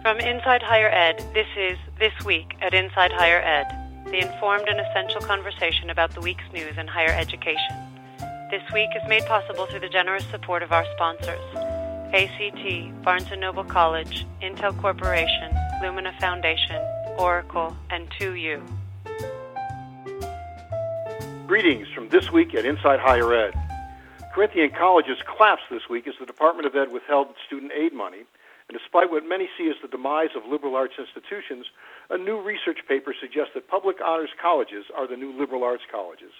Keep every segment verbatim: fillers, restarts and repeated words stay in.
From Inside Higher Ed, this is This Week at Inside Higher Ed, the informed and essential conversation about the week's news in higher education. This week is made possible through the generous support of our sponsors: A C T, Barnes and Noble College, Intel Corporation, Lumina Foundation, Oracle, and two U. Greetings from This Week at Inside Higher Ed. Corinthian College's collapse this week as the Department of Ed withheld student aid money. And despite what many see as the demise of liberal arts institutions, a new research paper suggests that public honors colleges are the new liberal arts colleges.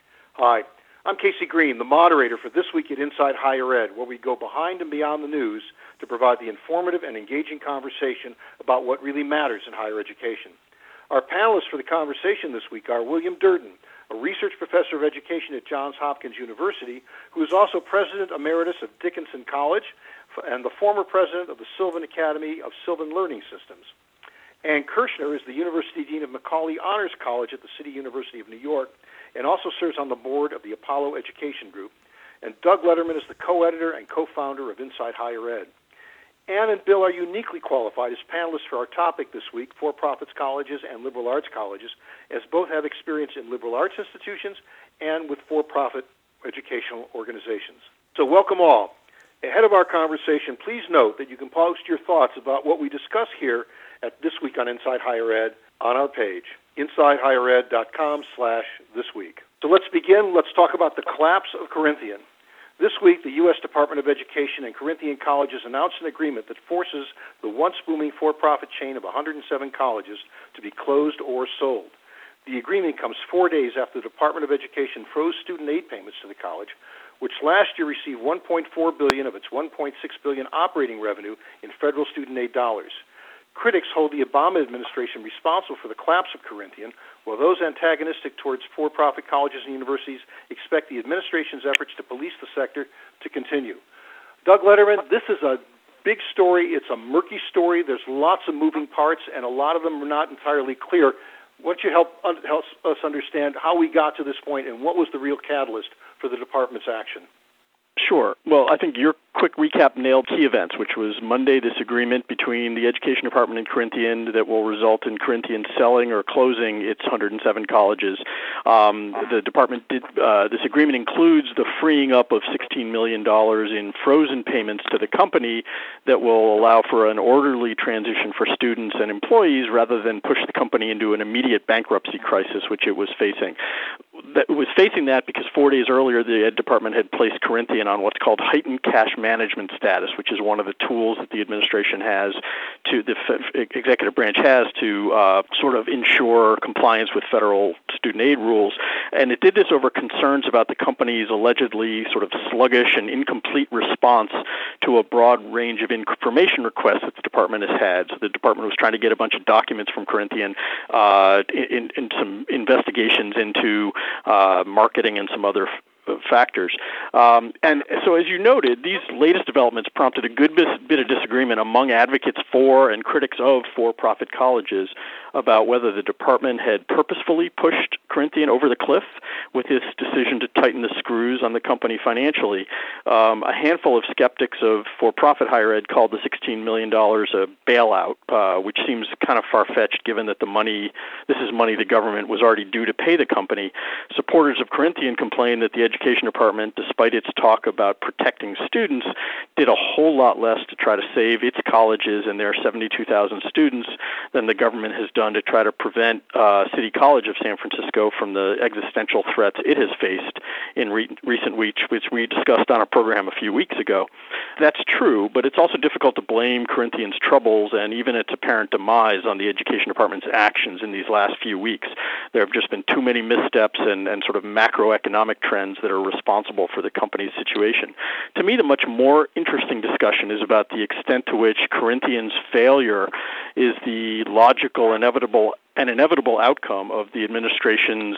Hi, I'm Casey Green, the moderator for This Week at Inside Higher Ed, where we go behind and beyond the news to provide the informative and engaging conversation about what really matters in higher education. Our panelists for the conversation this week are William Durden, a research professor of education at Johns Hopkins University, who is also president emeritus of Dickinson College and the former president of the Sylvan Academy of Sylvan Learning Systems. Ann Kirshner is the University Dean of Macaulay Honors College at the City University of New York and also serves on the board of the Apollo Education Group. And Doug Letterman is the co-editor and co-founder of Inside Higher Ed. Ann and Bill are uniquely qualified as panelists for our topic this week, for-profits colleges and liberal arts colleges, as both have experience in liberal arts institutions and with for-profit educational organizations. So welcome all. Ahead of our conversation, please note that you can post your thoughts about what we discuss here at This Week on Inside Higher Ed on our page, insidehighered.com slash this week. So let's begin. Let's talk about the collapse of Corinthian. This week, the U S Department of Education and Corinthian Colleges announced an agreement that forces the once booming for-profit chain of one hundred seven colleges to be closed or sold. The agreement comes four days after the Department of Education froze student aid payments to the college, which last year received one point four billion dollars of its one point six billion dollars operating revenue in federal student aid dollars. Critics hold the Obama administration responsible for the collapse of Corinthian, while those antagonistic towards for-profit colleges and universities expect the administration's efforts to police the sector to continue. Doug Letterman, this is a big story. It's a murky story. There's lots of moving parts, and a lot of them are not entirely clear. Why don't you help, help us understand how we got to this point and what was the real catalyst for the department's action? Sure. Well, I think your quick recap nailed key events, which was Monday, this agreement between the Education Department and Corinthian that will result in Corinthian selling or closing its one hundred seven colleges. Um, the department did, uh, this agreement includes the freeing up of sixteen million dollars in frozen payments to the company that will allow for an orderly transition for students and employees rather than push the company into an immediate bankruptcy crisis, which it was facing. That was facing that because four days earlier, the Ed Department had placed Corinthian on what's called heightened cash management status, which is one of the tools that the administration has to, the f- executive branch has to uh, sort of ensure compliance with federal student aid rules. And it did this over concerns about the company's allegedly sort of sluggish and incomplete response to a broad range of information requests that the department has had. So the department was trying to get a bunch of documents from Corinthian uh, in, in some investigations into Uh, marketing and some other f- factors. Um, and so, as you noted, these latest developments prompted a good bit, bit of disagreement among advocates for and critics of for-profit colleges about whether the department had purposefully pushed Corinthian over the cliff with its decision to tighten the screws on the company financially. Um, a handful of skeptics of for-profit higher ed called the sixteen million dollars a bailout, uh, which seems kind of far-fetched given that the money, this is money the government was already due to pay the company. Supporters of Corinthian complained that the Education Department, despite its talk about protecting students, did a whole lot less to try to save its colleges and their seventy-two thousand students than the government has done to try to prevent uh, City College of San Francisco from the existential threats it has faced in re- recent weeks, which we discussed on a program a few weeks ago. That's true, but it's also difficult to blame Corinthian's troubles and even its apparent demise on the Education Department's actions in these last few weeks. There have just been too many missteps and, and sort of macroeconomic trends that are responsible for the company's situation. To me, the much more interesting discussion is about the extent to which Corinthian's failure is the logical, inevitable, an inevitable outcome of the administration's,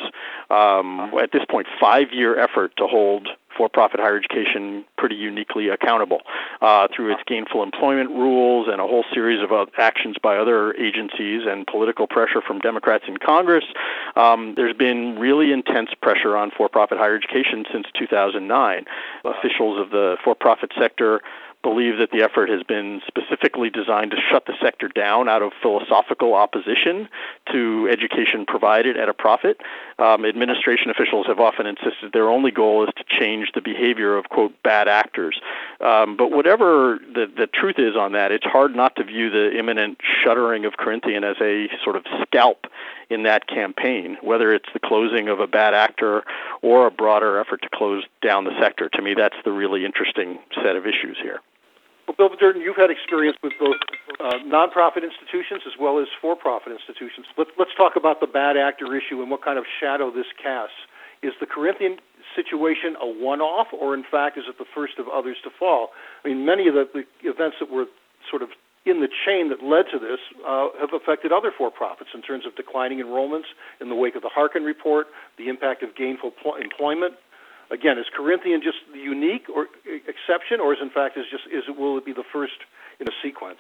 um, at this point, five-year effort to hold for-profit higher education pretty uniquely accountable uh, through its gainful employment rules and a whole series of uh, actions by other agencies and political pressure from Democrats in Congress. Um, there's been really intense pressure on for-profit higher education since two thousand nine. Officials of the for-profit sector believe that the effort has been specifically designed to shut the sector down out of philosophical opposition to education provided at a profit. Um, administration officials have often insisted their only goal is to change the behavior of, quote, bad actors. Um, but whatever the, the truth is on that, it's hard not to view the imminent shuttering of Corinthian as a sort of scalp in that campaign, whether it's the closing of a bad actor or a broader effort to close down the sector. To me, that's the really interesting set of issues here. Well, Bill Durden, you've had experience with both uh, nonprofit institutions as well as for-profit institutions. Let, let's talk about the bad actor issue and what kind of shadow this casts. Is the Corinthian situation a one-off, or in fact is it the first of others to fall? I mean, many of the, the events that were sort of in the chain that led to this uh, have affected other for-profits in terms of declining enrollments in the wake of the Harkin report, the impact of gainful pl- employment. Again, is Corinthian just the unique or exception, or is in fact is just is it will it be the first in a sequence?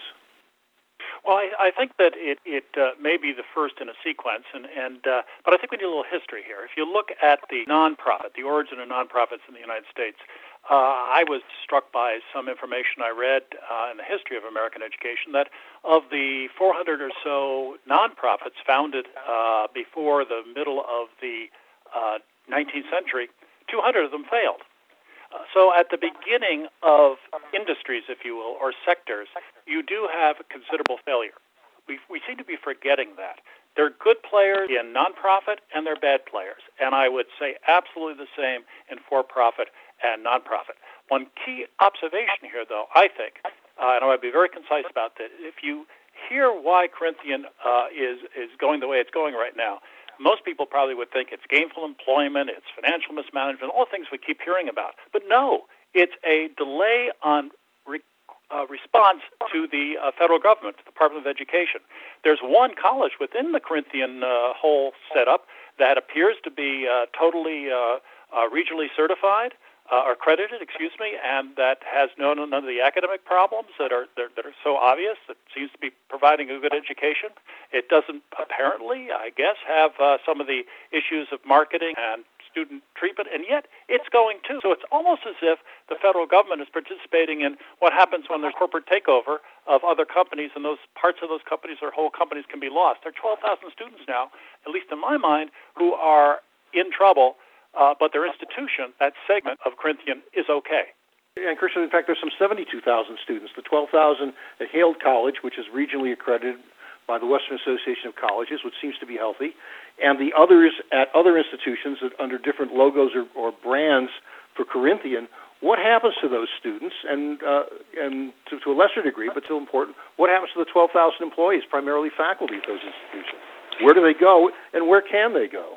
Well, I, I think that it, it uh, may be the first in a sequence, and, and uh, but I think we need a little history here. If you look at the nonprofit, the origin of nonprofits in the United States, uh, I was struck by some information I read uh, in the history of American education that of the four hundred or so nonprofits founded uh, before the middle of the uh, nineteenth century, two hundred of them failed. Uh, so at the beginning of industries, if you will, or sectors, you do have considerable failure. We, we seem to be forgetting that. There are good players in nonprofit and there are bad players. And I would say absolutely the same in for-profit and nonprofit. One key observation here, though, I think, uh, and I want to be very concise about this, if you hear why Corinthian uh, is, is going the way it's going right now, most people probably would think it's gainful employment, it's financial mismanagement, all things we keep hearing about. But no, it's a delay on re- uh, response to the uh, federal government, the Department of Education. There's one college within the Corinthian uh, whole setup that appears to be uh, totally uh, uh, regionally certified, uh, or accredited, excuse me, and that has none, none of the academic problems that are that, that are so obvious. That seems to be providing a good education. It doesn't apparently, I guess, have uh, some of the issues of marketing and student treatment, and yet it's going to. So it's almost as if the federal government is participating in what happens when there's corporate takeover of other companies, and those parts of those companies or whole companies can be lost. There are twelve thousand students now, at least in my mind, who are in trouble, uh, but their institution, that segment of Corinthian, is okay. And, Christian, in fact, there's some seventy-two thousand students. The twelve thousand at Hale College, which is regionally accredited by the Western Association of Colleges, which seems to be healthy, and the others at other institutions that under different logos or, or brands for Corinthian. What happens to those students, and uh, and to, to a lesser degree, but still important, what happens to the twelve thousand employees, primarily faculty at those institutions? Where do they go, and where can they go?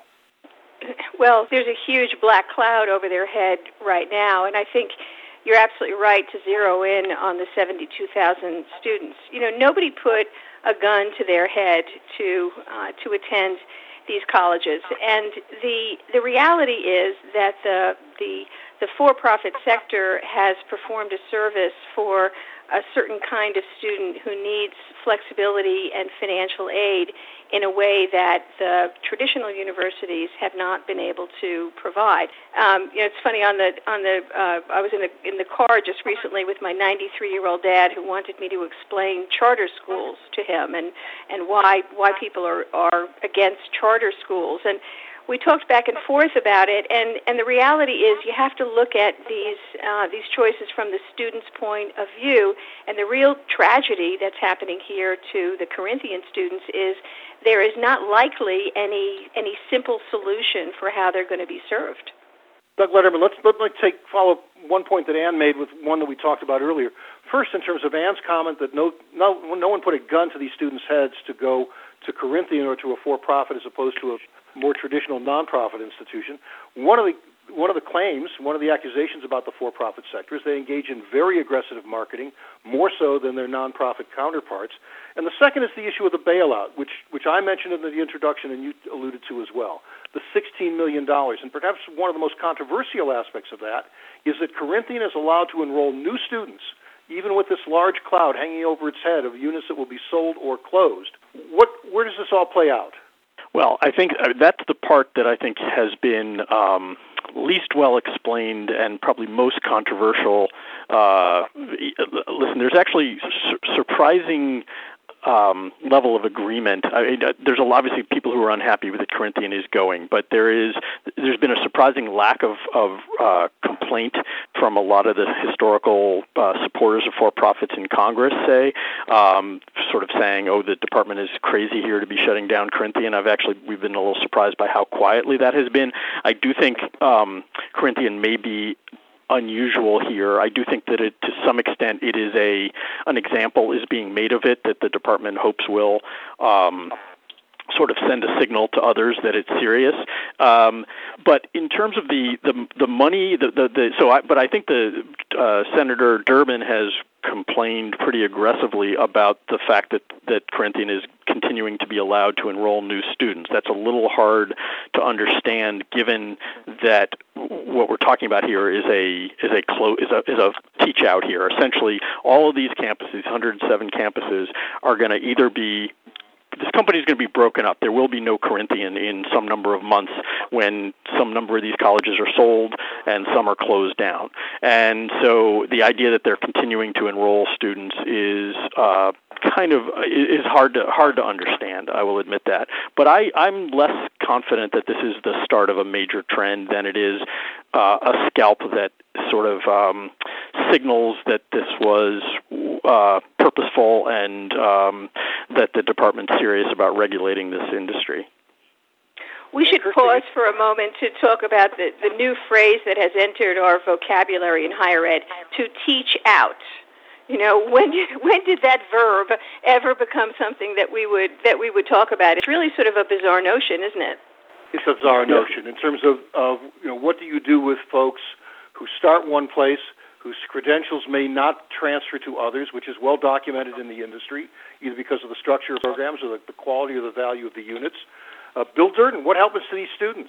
Well, there's a huge black cloud over their head right now, and I think you're absolutely right to zero in on the seventy-two thousand students. You know, nobody put a gun to their head to uh, to attend these colleges, and the the reality is that the the the for-profit sector has performed a service for a certain kind of student who needs flexibility and financial aid in a way that the traditional universities have not been able to provide. Um, you know, it's funny. On the on the uh, I was in the in the car just recently with my ninety-three-year-old dad who wanted me to explain charter schools to him and and why why people are are against charter schools. And we talked back and forth about it, and, and the reality is you have to look at these uh, these choices from the student's point of view, and the real tragedy that's happening here to the Corinthian students is there is not likely any any simple solution for how they're going to be served. Doug Lederman, let's, let me take follow one point that Ann made with one that we talked about earlier. First, in terms of Ann's comment that no no no one put a gun to these students' heads to go to Corinthian or to a for-profit as opposed to a more traditional nonprofit institution. One of the one of the claims, one of the accusations about the for-profit sector is they engage in very aggressive marketing, more so than their nonprofit counterparts. And the second is the issue of the bailout, which which I mentioned in the introduction and you alluded to as well, the sixteen million dollars. And perhaps one of the most controversial aspects of that is that Corinthian is allowed to enroll new students, even with this large cloud hanging over its head of units that will be sold or closed. What, where does this all play out? Well, I think that's the part that I think has been um, least well explained and probably most controversial. Uh, listen, there's actually su- surprising Um, level of agreement. I mean, there's obviously people who are unhappy with it. Corinthian is going, but there is there's been a surprising lack of of uh, complaint from a lot of the historical uh, supporters of for-profits in Congress. Say, um, sort of saying, "Oh, the department is crazy here to be shutting down Corinthian." I've actually we've been a little surprised by how quietly that has been. I do think um, Corinthian may be unusual here. I do think that it, to some extent, it is a an example is being made of it that the department hopes will um, sort of send a signal to others that it's serious. Um, but in terms of the the, the money, the, the, the so I, but I think the uh, Senator Durbin has complained pretty aggressively about the fact that, that Corinthian is continuing to be allowed to enroll new students. That's a little hard to understand, given that what we're talking about here is a is a clo- is a is a teach out here. Essentially, all of these campuses, one hundred seven campuses, are going to either be this company is going to be broken up. There will be no Corinthian in some number of months when some number of these colleges are sold and some are closed down. And so the idea that they're continuing to enroll students is uh, kind of is hard to hard to understand. I will admit that. But I, I'm less confident that this is the start of a major trend than it is uh, a scalp that sort of um, signals that this was uh, purposeful and um, that the department's serious about regulating this industry. We should pause for a moment to talk about the, the new phrase that has entered our vocabulary in higher ed, to teach out. You know, when did, when did that verb ever become something that we would that we would talk about? It's really sort of a bizarre notion, isn't it? It's a bizarre notion in terms of, of you know, what do you do with folks who start one place, whose credentials may not transfer to others, which is well documented in the industry, either because of the structure of programs or the, the quality or the value of the units. Uh, Bill Durden, what happens to these students?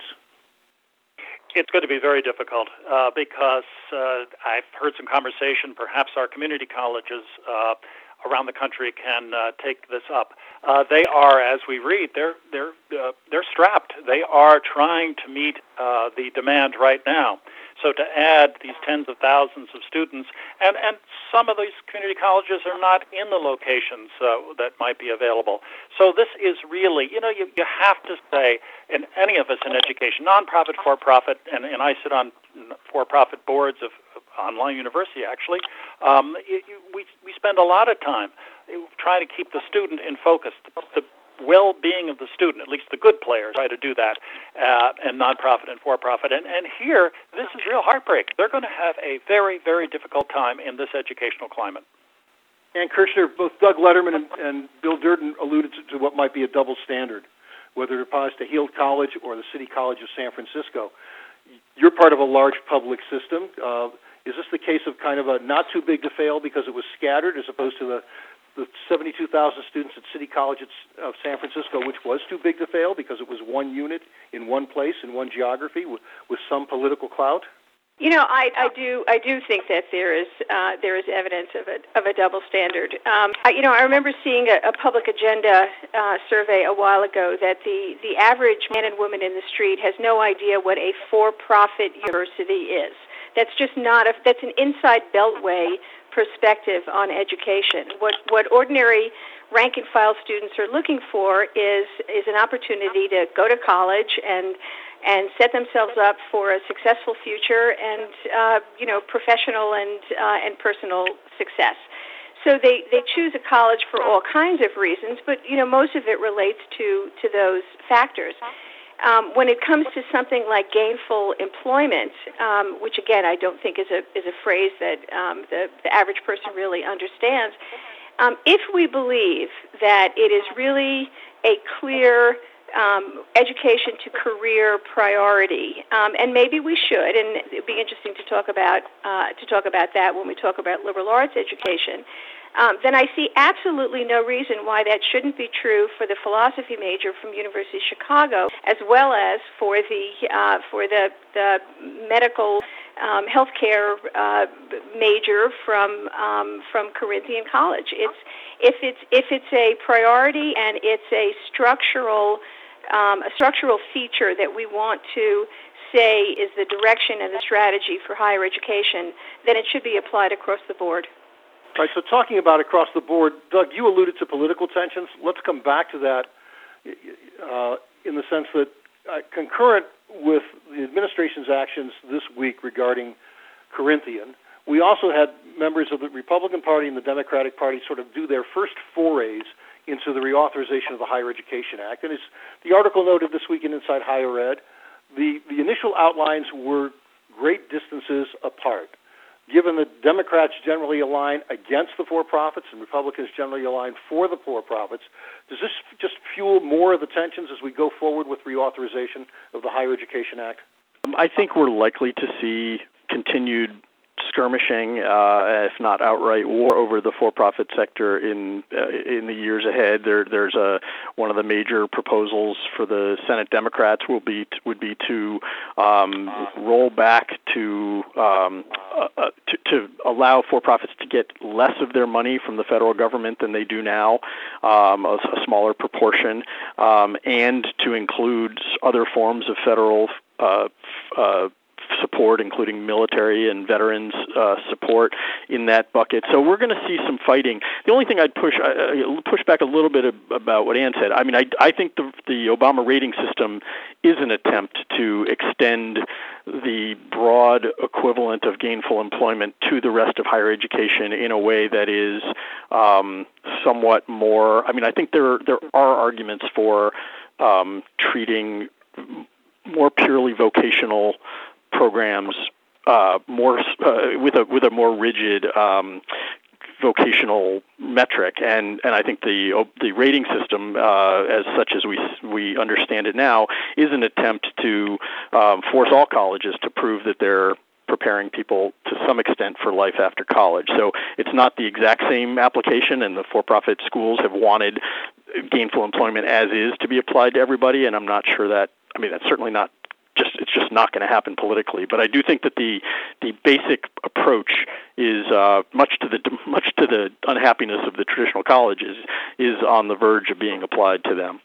It's going to be very difficult uh, because uh, I've heard some conversation. Perhaps our community colleges uh, around the country can uh, take this up. Uh, they are, as we read, they're they're uh, they're strapped. They are trying to meet uh, the demand right now. So to add these tens of thousands of students, and, and some of these community colleges are not in the locations uh, that might be available. So this is really, you know, you, you have to say, in any of us in education, nonprofit, for-profit, and, and I sit on for-profit boards of, of online university, actually, um, you, you, we, we spend a lot of time trying to keep the student in focus. The, the well-being of the student, at least the good players, try to do that, uh, and nonprofit and for-profit. And, and here, this is real heartbreak. They're going to have a very, very difficult time in this educational climate. And Kirshner, both Doug Letterman and, and Bill Durden alluded to, to what might be a double standard, whether it applies to Heald College or the City College of San Francisco. You're part of a large public system. Uh, is this the case of kind of a not too big to fail because it was scattered, as opposed to the the seventy-two thousand students at City College of San Francisco, which was too big to fail because it was one unit in one place in one geography with, with some political clout? You know, I, I do I do think that there is uh, there is evidence of a of a double standard. Um, I, you know, I remember seeing a, a public agenda uh, survey a while ago that the, the average man and woman in the street has no idea what a for-profit university is. That's just not a that's an inside beltway perspective on education. What what ordinary rank and file students are looking for is is an opportunity to go to college and and set themselves up for a successful future and uh, you know professional and uh, and personal success. So they, they choose a college for all kinds of reasons, but you know most of it relates to to those factors. Um, when it comes to something like gainful employment, um, which again I don't think is a is a phrase that um, the, the average person really understands, um, if we believe that it is really a clear um, education to career priority, um, and maybe we should, and it'd be interesting to talk about uh, to talk about that when we talk about liberal arts education. Um, then I see absolutely no reason why that shouldn't be true for the philosophy major from University of Chicago, as well as for the uh, for the the medical um, healthcare uh, major from um, from Corinthian College. It's if it's if it's a priority and it's a structural um, a structural feature that we want to say is the direction and the strategy for higher education, then it should be applied across the board. All right, so talking about across the board, Doug, you alluded to political tensions. Let's come back to that uh, in the sense that uh, concurrent with the administration's actions this week regarding Corinthian, we also had members of the Republican Party and the Democratic Party sort of do their first forays into the reauthorization of the Higher Education Act. And as the article noted this week in Inside Higher Ed, the, the initial outlines were great distances apart. Given that Democrats generally align against the for-profits and Republicans generally align for the for-profits, does this just fuel more of the tensions as we go forward with reauthorization of the Higher Education Act? I think we're likely to see continued skirmishing, uh, if not outright war, over the for-profit sector in uh, in the years ahead. There, there's a one of the major proposals for the Senate Democrats will be would be to um, roll back to, um, uh, uh, to to allow for-profits to get less of their money from the federal government than they do now, um, a, a smaller proportion, um, and to include other forms of federal uh, uh, support, including military and veterans uh, support in that bucket. So we're going to see some fighting. The only thing I'd push uh, push back a little bit about what Ann said. I mean, I, I think the, the Obama rating system is an attempt to extend the broad equivalent of gainful employment to the rest of higher education in a way that is um, somewhat more. I mean, I think there there are arguments for um, treating more purely vocational programs uh, more uh, with a with a more rigid um, vocational metric, and and I think the the rating system, uh, as such as we we understand it now, is an attempt to um, force all colleges to prove that they're preparing people to some extent for life after college. So it's not the exact same application, and the for-profit schools have wanted gainful employment as is to be applied to everybody, and I'm not sure that. I mean, that's certainly not. Just it's just not going to happen politically, but I do think that the the basic approach is uh, much to the much to the unhappiness of the traditional colleges is on the verge of being applied to them.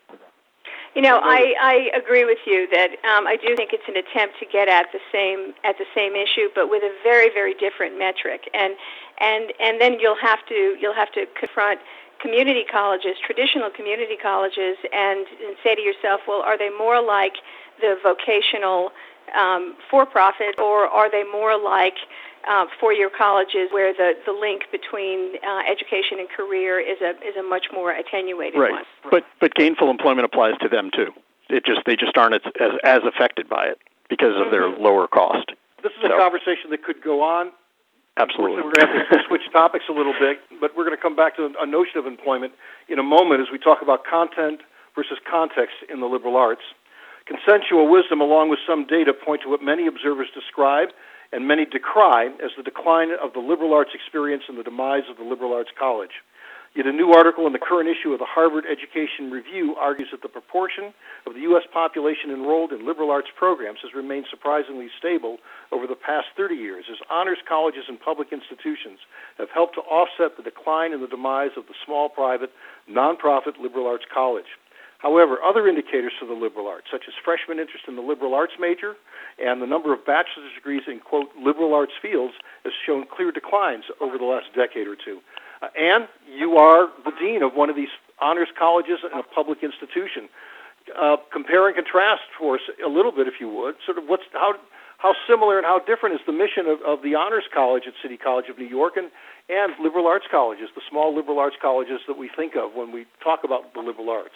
You know, I, I agree with you that um, I do think it's an attempt to get at the same at the same issue, but with a very very different metric, and and and then you'll have to you'll have to confront community colleges, traditional community colleges, and, and say to yourself, well, are they more like the vocational um, for-profit, or are they more like uh, four-year colleges where the, the link between uh, education and career is a is a much more attenuated right. one? But but gainful employment applies to them too. It just they just aren't as as, as affected by it because of mm-hmm. their lower cost. This is so. a conversation that could go on. Absolutely. We're going to have to switch topics a little bit, but we're going to come back to a notion of employment in a moment as we talk about content versus context in the liberal arts. Consensual wisdom, along with some data, point to what many observers describe and many decry as the decline of the liberal arts experience and the demise of the liberal arts college. Yet a new article in the current issue of the Harvard Education Review argues that the proportion of the U S population enrolled in liberal arts programs has remained surprisingly stable over the past thirty years, as honors colleges and public institutions have helped to offset the decline and the demise of the small, private, nonprofit liberal arts college. However, other indicators for the liberal arts, such as freshman interest in the liberal arts major and the number of bachelor's degrees in, quote, liberal arts fields, has shown clear declines over the last decade or two. Uh, Ann, you are the dean of one of these honors colleges in a public institution. Uh, compare and contrast for us a little bit, if you would. Sort of what's how how similar and how different is the mission of, of the honors college at City College of New York and, and liberal arts colleges, the small liberal arts colleges that we think of when we talk about the liberal arts?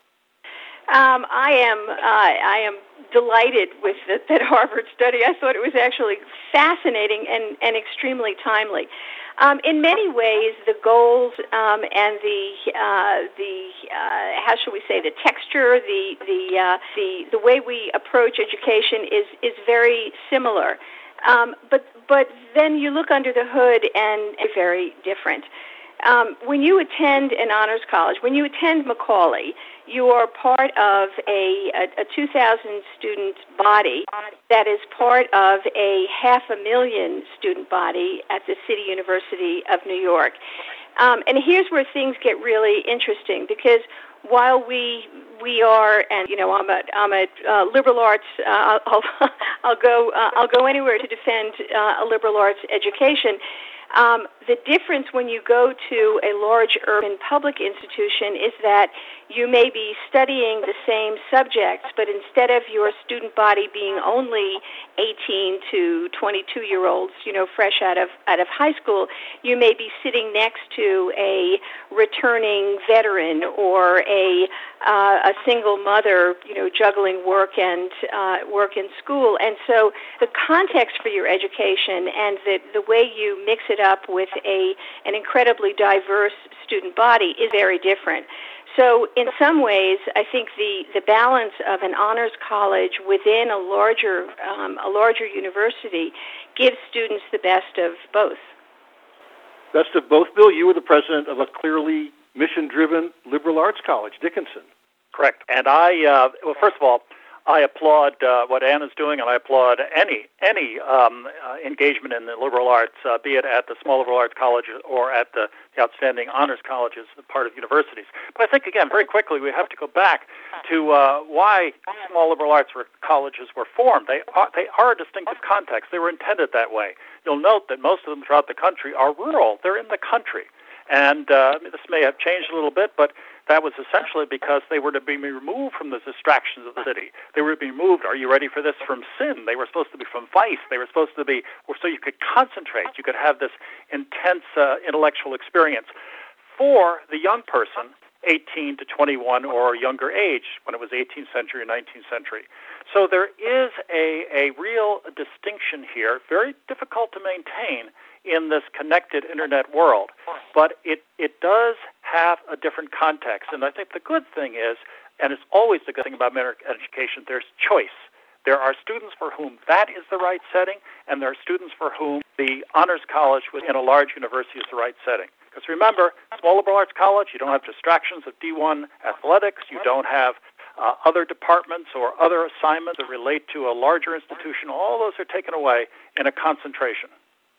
Um, I am uh, I am delighted with the, that Harvard study. I thought it was actually fascinating and, and extremely timely. Um, in many ways, the goals um, and the uh, the uh, how shall we say the texture, the the uh, the the way we approach education is is very similar. Um, but but then you look under the hood and it's very different. Um, when you attend an honors college, when you attend Macaulay, you are part of a, a, a two thousand student body that is part of a half a million student body at the City University of New York. Um, and here's where things get really interesting, because while we we are, and you know, I'm a I'm a uh, liberal arts. Uh, I'll I'll go uh, I'll go anywhere to defend uh, a liberal arts education. Um, the difference when you go to a large urban public institution is that you may be studying the same subjects, but instead of your student body being only eighteen to twenty-two year olds, you know, fresh out of out of high school, you may be sitting next to a returning veteran or a uh, a single mother, you know, juggling work and uh, work and school. And so the context for your education and the the way you mix it up with a an incredibly diverse student body is very different. So in some ways, I think the, the balance of an honors college within a larger um, a larger university gives students the best of both. Best of both, Bill. You were the president of a clearly mission-driven liberal arts college, Dickinson. Correct. And I, uh, well, first of all, I applaud uh, what Anna's doing, and I applaud any any um, uh, engagement in the liberal arts, uh, be it at the small liberal arts colleges or at the, the outstanding honors colleges, part of universities. But I think, again, very quickly, we have to go back to uh, why small liberal arts colleges were formed. They are, they are a distinctive context. They were intended that way. You'll note that most of them throughout the country are rural. They're in the country. And uh, this may have changed a little bit, but that was essentially because they were to be removed from the distractions of the city. They were to be removed, are you ready for this, from sin. They were supposed to be from vice. They were supposed to be, so you could concentrate. You could have this intense uh, intellectual experience. For the young person, eighteen to twenty-one or younger age, when it was eighteenth century or nineteenth century. So there is a, a real distinction here, very difficult to maintain in this connected internet world, but it, it does have a different context. And I think the good thing is, and it's always the good thing about American education, there's choice. There are students for whom that is the right setting, and there are students for whom the honors college within a large university is the right setting. Because remember, small liberal arts college, you don't have distractions of D one athletics, you don't have uh, other departments or other assignments that relate to a larger institution. All those are taken away in a concentration.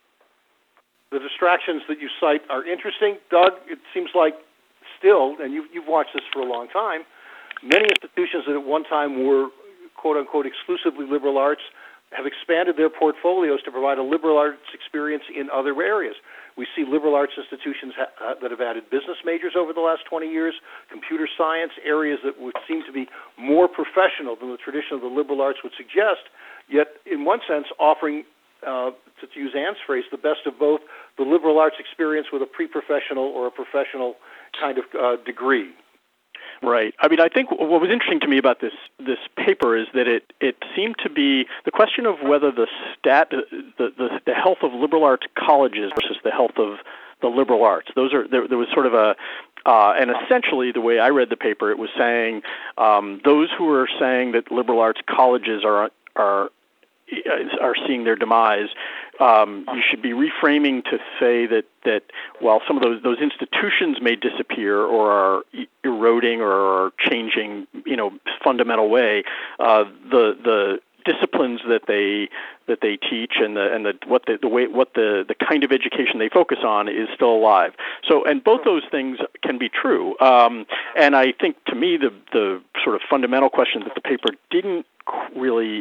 The distractions that you cite are interesting. Doug, it seems like still, and you've, you've watched this for a long time, many institutions that at one time were, quote-unquote, exclusively liberal arts have expanded their portfolios to provide a liberal arts experience in other areas. We see liberal arts institutions ha- uh, that have added business majors over the last twenty years, computer science, areas that would seem to be more professional than the tradition of the liberal arts would suggest, yet in one sense offering, uh, to use Anne's phrase, the best of both, the liberal arts experience with a pre-professional or a professional kind of uh, degree. Right. I mean, I think what was interesting to me about this this paper is that it, it seemed to be the question of whether the stat the, the the health of liberal arts colleges versus the health of the liberal arts. Those are there, there was sort of a uh, and essentially the way I read the paper, it was saying um, those who are saying that liberal arts colleges are are are seeing their demise, um, you should be reframing to say that, that while some of those those institutions may disappear or are eroding or are changing, you know, fundamental way, uh, the the disciplines that they that they teach and the and the what the, the way what the, the kind of education they focus on is still alive. So, and both those things can be true. Um, and I think to me the the sort of fundamental question that the paper didn't really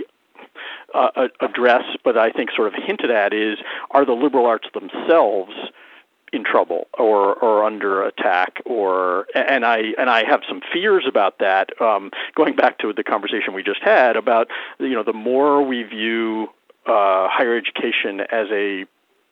Uh, address, but I think sort of hinted at is, are the liberal arts themselves in trouble or, or under attack? Or and I and I have some fears about that. Um, going back to the conversation we just had about, you know, the more we view uh, higher education as a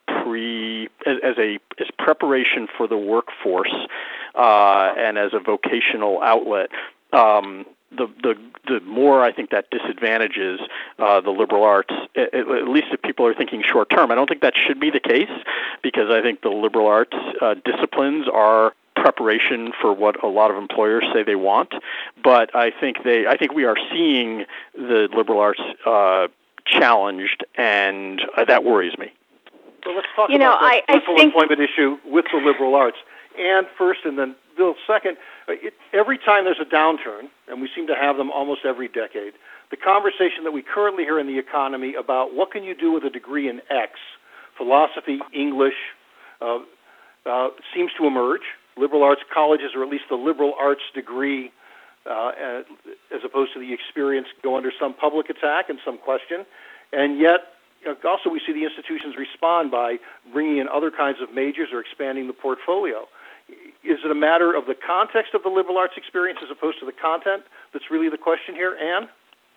pre as, as a as preparation for the workforce uh, and as a vocational outlet. Um, The, the the more I think that disadvantages uh, the liberal arts, at, at least if people are thinking short term. I don't think that should be the case, because I think the liberal arts uh, disciplines are preparation for what a lot of employers say they want. But I think they I think we are seeing the liberal arts uh, challenged, and uh, that worries me. So let's talk you about know, that I, I full think... employment issue with the liberal arts. And first, and then Bill second, it, every time there's a downturn, and we seem to have them almost every decade, the conversation that we currently hear in the economy about what can you do with a degree in X, philosophy, English, uh, uh, seems to emerge. Liberal arts colleges, or at least the liberal arts degree, uh, as opposed to the experience, go under some public attack and some question. And yet, you know, also we see the institutions respond by bringing in other kinds of majors or expanding the portfolio. Is it a matter of the context of the liberal arts experience as opposed to the content that's really the question here, Anne?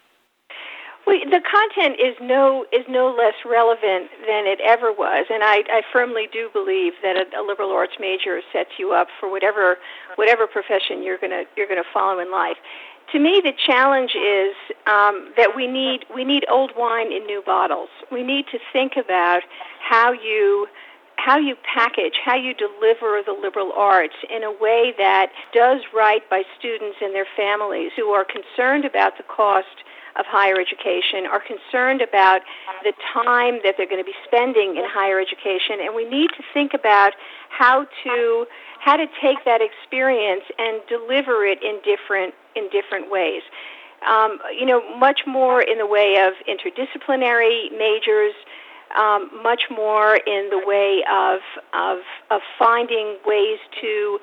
Well, the content is no is no less relevant than it ever was, and I, I firmly do believe that a, a liberal arts major sets you up for whatever whatever profession you're gonna you're gonna follow in life. To me, the challenge is um, that we need we need old wine in new bottles. We need to think about how you how you package, how you deliver the liberal arts in a way that does right by students and their families who are concerned about the cost of higher education, are concerned about the time that they're going to be spending in higher education, and we need to think about how to how to take that experience and deliver it in different in different ways. Um, you know, much more in the way of interdisciplinary majors, um, much more in the way of of of finding ways to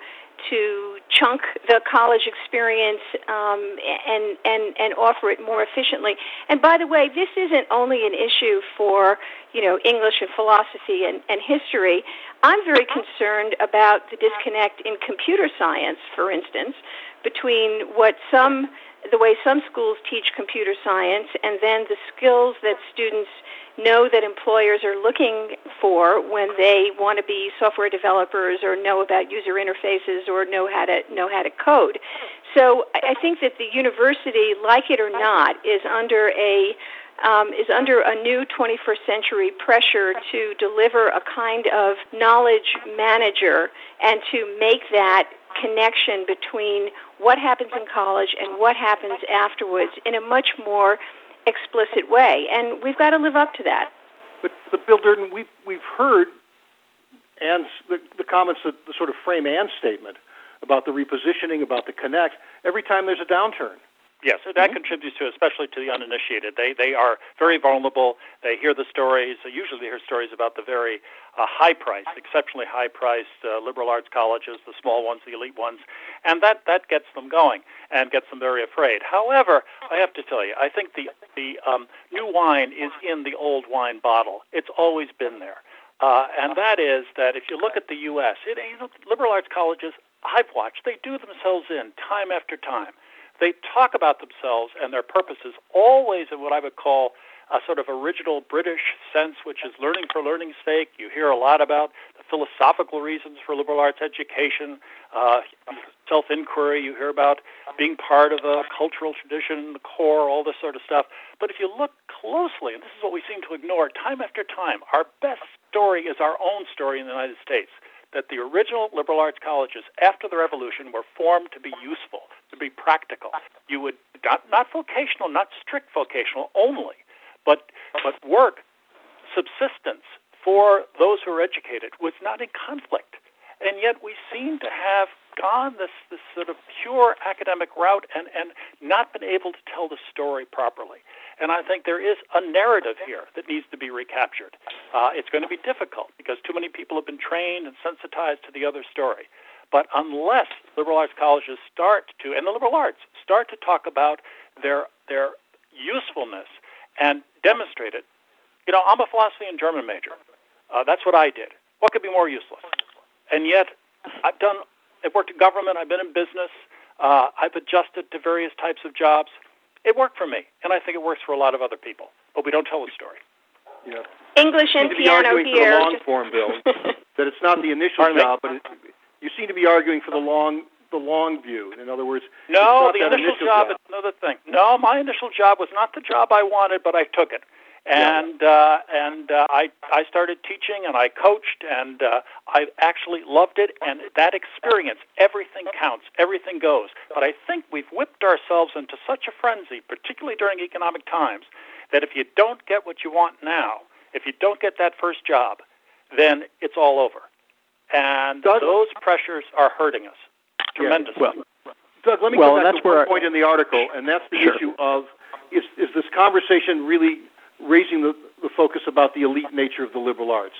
to chunk the college experience um, and, and, and offer it more efficiently. And by the way, this isn't only an issue for, you know, English and philosophy and, and history. I'm very concerned about the disconnect in computer science, for instance, between what some, the way some schools teach computer science and then the skills that students know that employers are looking for when they want to be software developers or know about user interfaces or know how to know how to code. So I think that the university, like it or not, is under a um, is under a new twenty-first century pressure to deliver a kind of knowledge manager and to make that connection between what happens in college and what happens afterwards in a much more explicit way, and we've got to live up to that. But, but Bill Durden, we've we've heard Anne's the, the comments that the sort of frame Anne's statement about the repositioning, about the connect. Every time there's a downturn. Yes, so that mm-hmm. contributes to, especially to the uninitiated. They they are very vulnerable. They hear the stories. Usually, they hear stories about the very uh, high-priced, exceptionally high-priced uh, liberal arts colleges, the small ones, the elite ones, and that, that gets them going and gets them very afraid. However, I have to tell you, I think the the um, new wine is in the old wine bottle. It's always been there, uh, and that is that if you look at the U S, it, you know, liberal arts colleges, I've watched, they do themselves in time after time. They talk about themselves and their purposes always in what I would call a sort of original British sense, which is learning for learning's sake. You hear a lot about the philosophical reasons for liberal arts education, uh, self-inquiry. You hear about being part of a cultural tradition, the core, all this sort of stuff. But if you look closely, and this is what we seem to ignore time after time, our best story is our own story in the United States, that the original liberal arts colleges after the Revolution were formed to be useful, to be practical. You would, not, not vocational, not strict vocational only, but but work, subsistence for those who are educated was not in conflict. And yet we seem to have gone this, this sort of pure academic route and, and not been able to tell the story properly. And I think there is a narrative here that needs to be recaptured. Uh, it's going to be difficult because too many people have been trained and sensitized to the other story. But unless liberal arts colleges start to, and the liberal arts, start to talk about their their usefulness and demonstrate it. You know, I'm a philosophy and German major. Uh, that's what I did. What could be more useless? And yet, I've done, I've worked in government, I've been in business, uh, I've adjusted to various types of jobs. It worked for me, and I think it works for a lot of other people. But we don't tell the story. Yeah. English and piano here. You seem to be arguing here. for the long form, Bill, that it's not the initial Pardon job, me? but it, you seem to be arguing for the long the long view. In other words, no, it's the not that initial, initial job, job is another thing. No, my initial job was not the job I wanted, but I took it. And uh, and uh, I I started teaching and I coached and uh, I actually loved it. And that experience, everything counts, everything goes. But I think we've whipped ourselves into such a frenzy, particularly during economic times, that if you don't get what you want now, if you don't get that first job, then it's all over. And Doug, those pressures are hurting us tremendously. Well, Doug, let me well, come back that's to one where point in the article, and that's the Sure. issue of is is this conversation really raising the, the focus about the elite nature of the liberal arts?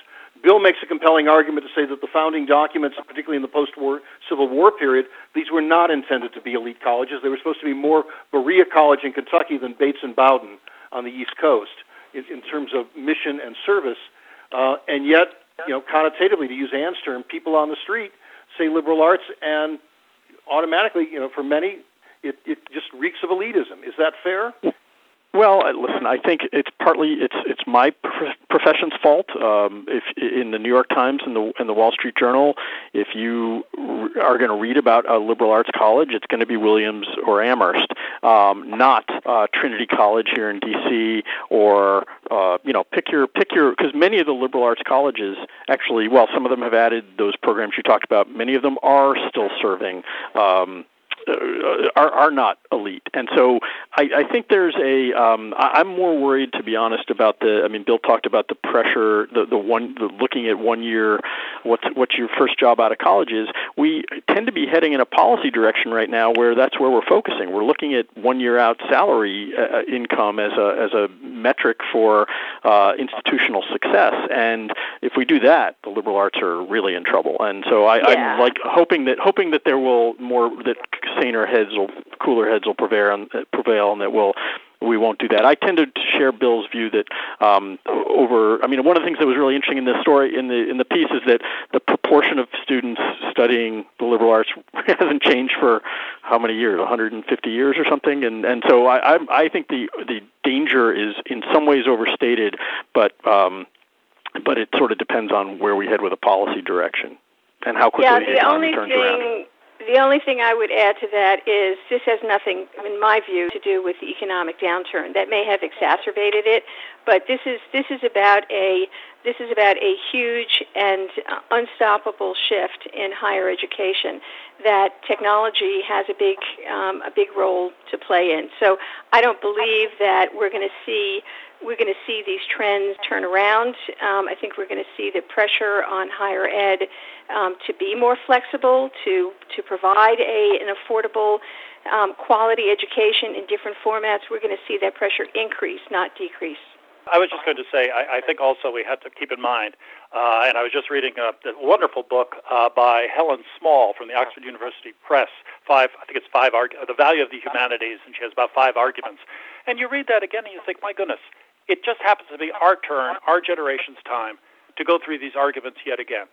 Bill makes a compelling argument to say that the founding documents, particularly in the post-war Civil War period, these were not intended to be elite colleges. They were supposed to be more Berea College in Kentucky than Bates and Bowdoin on the East Coast in, in terms of mission and service. Uh, and yet, you know, connotatively, to use Ann's term, people on the street say liberal arts, and automatically, you know, for many, it, it just reeks of elitism. Is that fair? Well, listen, I think it's partly it's it's my prof- profession's fault. Um, if in the New York Times and the and the Wall Street Journal, if you r- are going to read about a liberal arts college, it's going to be Williams or Amherst, um, not uh, Trinity College here in D C or uh, you know pick your pick your because many of the liberal arts colleges actually, well, some of them have added those programs you talked about. Many of them are still serving. Um, Uh, are, are not elite. And so I, I think there's a, um, I, I'm more worried, to be honest, about the, I mean, Bill talked about the pressure, the, the one, the looking at one year, what's, what's your first job out of college is. We tend to be heading in a policy direction right now where that's where we're focusing. We're looking at one year out salary uh, income as a, as a metric for uh, institutional success. And if we do that, the liberal arts are really in trouble. And so I, yeah. I'm like hoping that, hoping that there will more, that saner heads will, cooler heads will prevail, and prevail, and that will we won't do that. I tend to share Bill's view that um, over. I mean, one of the things that was really interesting in this story, in the in the piece, is that the proportion of students studying the liberal arts hasn't changed for how many years? one hundred fifty years or something. And and so I I, I think the the danger is in some ways overstated, but um, but it sort of depends on where we head with a policy direction and how quickly yeah, the the economy only turns thing, around. The only thing I would add to that is this has nothing, in my view, to do with the economic downturn. That may have exacerbated it, but this is this is about a this is about a huge and uh, unstoppable shift in higher education that technology has a big um, a big role to play in. So I don't believe that we're going to see. We're going to see these trends turn around. Um, I think we're going to see the pressure on higher ed um, to be more flexible, to to provide a an affordable, um, quality education in different formats. We're going to see that pressure increase, not decrease. I was just going to say, I, I think also we have to keep in mind, uh, and I was just reading a, a wonderful book uh, by Helen Small from the Oxford University Press, five, I think it's five, arg- The Value of the Humanities, and she has about five arguments. And you read that again and you think, my goodness, it just happens to be our turn, our generation's time, to go through these arguments yet again.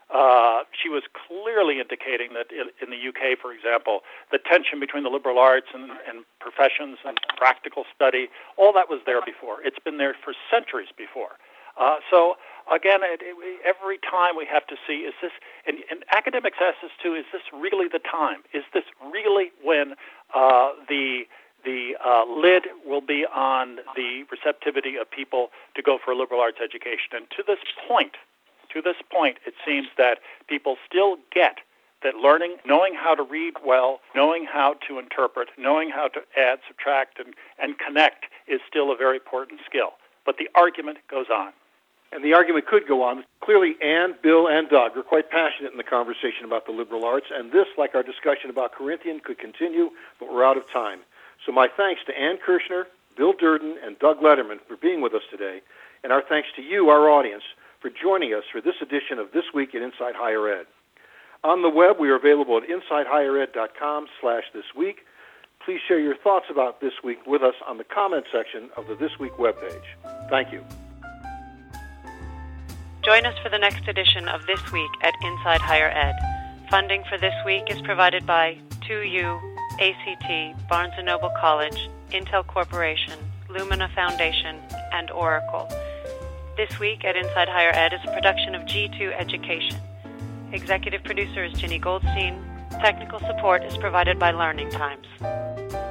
Uh, she was clearly indicating that in, in the U K, for example, the tension between the liberal arts and, and professions and practical study, all that was there before. It's been there for centuries before. Uh, so, again, it, it, every time we have to see, is this, and, and academics ask us too, is this really the time? Is this really when uh, the the uh, lid will be on the receptivity of people to go for a liberal arts education? And to this point, To this point, it seems that people still get that learning, knowing how to read well, knowing how to interpret, knowing how to add, subtract, and, and connect is still a very important skill. But the argument goes on. And the argument could go on. Clearly, Ann, Bill, and Doug are quite passionate in the conversation about the liberal arts, and this, like our discussion about Corinthian, could continue, but we're out of time. So my thanks to Ann Kirshner, Bill Durden, and Doug Letterman for being with us today, and our thanks to you, our audience, for joining us for this edition of This Week at Inside Higher Ed. On the web, we are available at inside higher ed dot com slash this week. Please share your thoughts about This Week with us on the comment section of the This Week webpage. Thank you. Join us for the next edition of This Week at Inside Higher Ed. Funding for This Week is provided by two U, A C T, Barnes and Noble College, Intel Corporation, Lumina Foundation, and Oracle. This Week at Inside Higher Ed is a production of G two Education. Executive producer is Ginny Goldstein. Technical support is provided by Learning Times.